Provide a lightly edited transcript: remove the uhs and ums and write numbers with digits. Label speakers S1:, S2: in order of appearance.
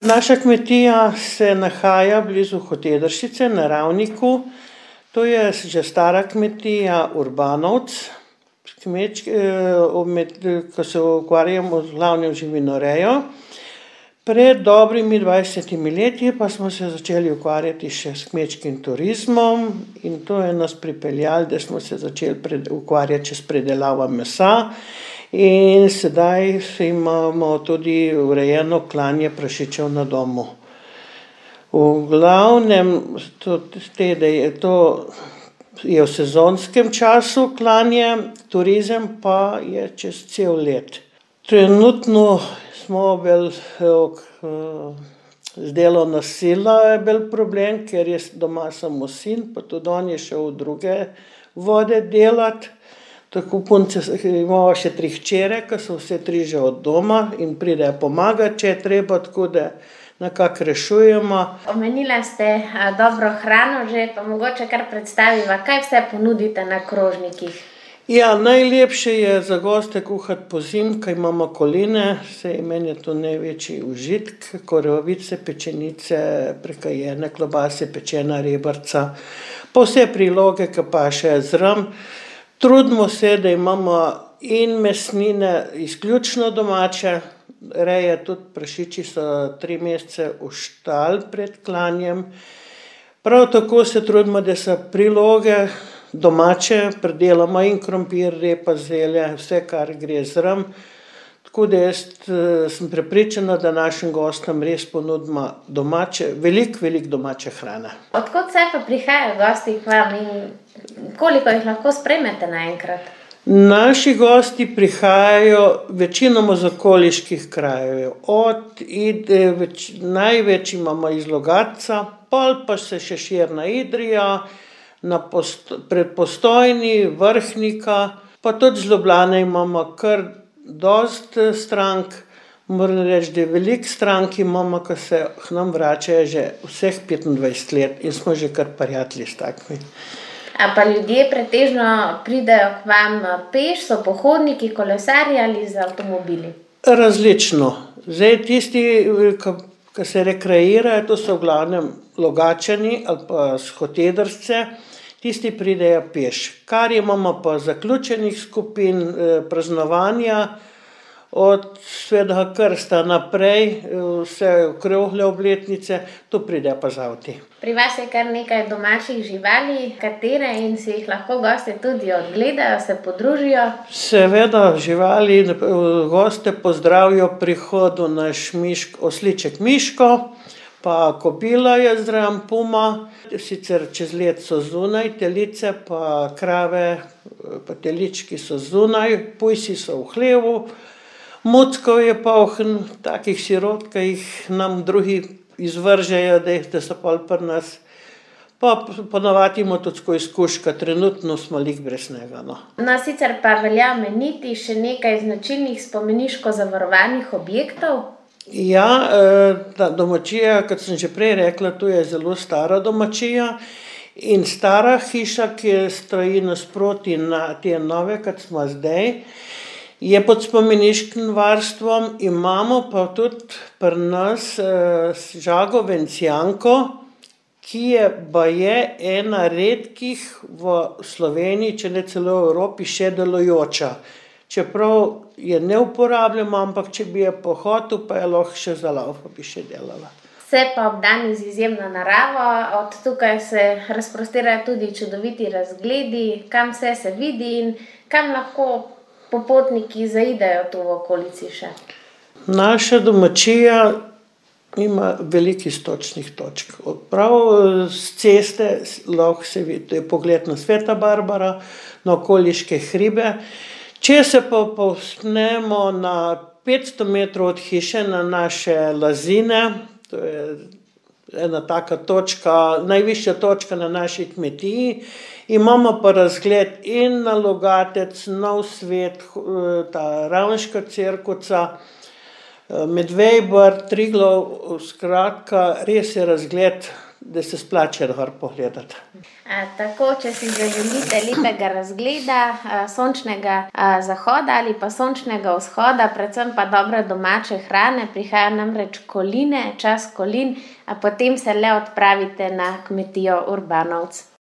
S1: Naša kmetija se nahaja blizu Hotedršice na Ravniku. To je že stara kmetija Urbanovc, ko se ukvarjamo z glavnem živinorejo. Pred dobrimi 20 leti pa smo se začeli ukvarjati še s kmečkim turizmom in to je nas pripeljalo, da smo se začeli ukvarjati s predelavo mesa. In sedaj imamo tudi urejeno klanje prašičev na domu. V glavnem, to je v sezonskem času klanje, turizem pa je čez cel let. Trenutno smo z delovno silo je bil problem, ker je doma samo sin, pa tudi on je šel v druge vode delati. Tako punce, imamo še 3 hčere, ki so vse 3 že od doma in pridejo pomagati, če je treba, tako da nekako rešujemo.
S2: Omenila ste dobro hrano že, pa mogoče kar predstaviva, kaj vse ponudite na krožnikih?
S1: Ja, najlepše je za goste kuhati pozimi, ko imamo koline, meni je to največji užitek, korovice, pečenice, prekajene klobase, pečena rebrca, pa vse priloge, ki pašejo zraven. Trudimo se, da imamo in mesnine izključno domače, reje tudi prašiči so 3 mesece v štali pred klanjem. Prav tako se trudimo, da so priloge domače, pridelamo in krompir, repa, zelje, vse, kar gre zraven. Tako da jaz sem prepričana, da našim gostom res ponudimo domače, veliko domače hrane.
S2: Od kod vse pa prihajajo gosti k vam in koliko jih lahko sprejmete naenkrat?
S1: Naši gosti prihajajo večinoma iz okoliških krajev. Največ imamo iz Logatca, pol pa se še širna Idrija, pred Postojni, Vrhnika, pa tudi z Ljubljane imamo kar dosti strank. Moram reči, da veliko strank imamo, ki se k nam vračajo že vseh 25 let in smo že kar prijatelji s takimi.
S2: A pa ljudje pretežno pridejo k vam peš, so pohodniki, kolesarji ali z avtomobili?
S1: Različno. Zdaj tisti, ki se rekreirajo, to so v glavnem Logatčani ali pa s Hotedršice, tisti pridejo peš. Kar imamo pa zaključenih skupin praznovanja, od Svetega Krsta naprej, vse okrogle obletnice, tu pridejo pa z avti.
S2: Pri vas je kar nekaj domačih živali, katere in si jih lahko gosti tudi odgledajo, se podružijo? Seveda,
S1: živali goste pozdravijo prihodu naš osliček Miško, pa kobila je zraven, puma, sicer čez let so zunaj, telice pa krave, pa telički so zunaj, pujsi so v hlevu. Muckov je pa takih sirot, ki jih nam drugi izvržejo, da so pol pri nas. Pa ponavadi imamo tudi tako izkušnjo, trenutno smo lik brez njega.
S2: No, sicer pa velja omeniti še nekaj značilnih spomeniško zavarovanih objektov.
S1: Ja, ta domačija, kot sem že prej rekla, to je zelo stara domačija in stara hiša, ki stoji nasproti te nove, kot smo zdaj, je pod spomeniškim varstvom, imamo pa tudi pri nas žago vencijanko, ki je baje ena redkih v Sloveniji, če ne celo v Evropi, še delujoča. Čeprav je ne uporabljamo, ampak če bi je pohotil, pa je lahko še zalauf, pa bi še delala.
S2: Vse pa obdani z izjemno naravo, od tukaj se razprostirajo tudi čudoviti razgledi, kam vse se vidi in kam lahko popotniki zaidejo tu v okolici še.
S1: Naša domačija ima veliko iztočnih točk. Prav z ceste lahko se vidi, to je pogled na Sveta Barbara, na okoliške hribe. Če se pa povzpnemo na 500 metrov od hiše na naše Lazine, to je ena taka točka, najvišja točka na naši kmetiji, imamo pa razgled in na Logatec, Nov Svet, ta Ravniška Cerkvica, Medvejbar, Triglav, skratka, res je razgled, da se splača gor pogledati.
S2: Tako, če si zaželite lepega razgleda, sončnega zahoda ali pa sončnega vzhoda, predvsem pa dobre domače hrane, prihaja namreč koline, čas kolin, a potem se le odpravite na kmetijo Urbanovc.